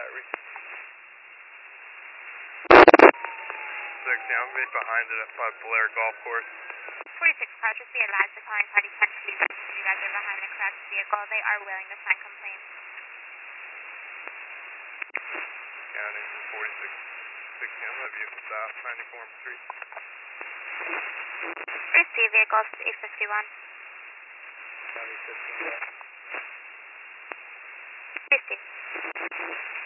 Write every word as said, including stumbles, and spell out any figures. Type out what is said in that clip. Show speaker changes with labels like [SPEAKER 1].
[SPEAKER 1] six, yeah, I'm right behind it at Blair Golf Course.
[SPEAKER 2] forty-six, Crouch, just be advised the calling party ten to be registered. You guys are behind the Crouch vehicle. They are willing to sign complaints.
[SPEAKER 1] County forty-six, six, yeah, that vehicle stop, ninety-four Street.
[SPEAKER 2] Receive vehicles eight fifty-one.
[SPEAKER 1] County fifteen, yeah.
[SPEAKER 2] fifty.